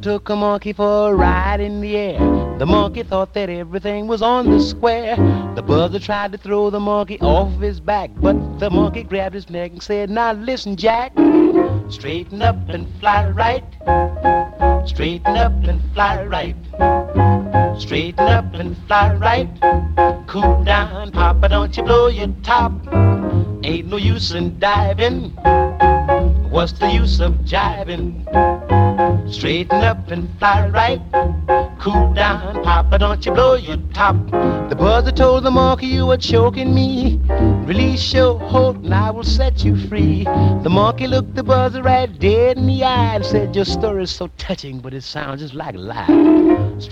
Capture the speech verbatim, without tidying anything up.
took a monkey for a ride in the air. The monkey thought that everything was on the square. The buzzer tried to throw the monkey off his back, but the monkey grabbed his neck and said, "Now listen, Jack, straighten up and fly right. Straighten up and fly right. Straighten up and fly right. Cool down, Papa, don't you blow your top. Ain't no use in diving. What's the use of jiving? Straighten up and fly right. Cool down, Papa, don't you blow your top." The buzzer told the monkey, "You are choking me. Release your hold and I will set you free." The monkey looked the buzzer right dead in the eye and said, "Your story is so touching, but it sounds just like a lie."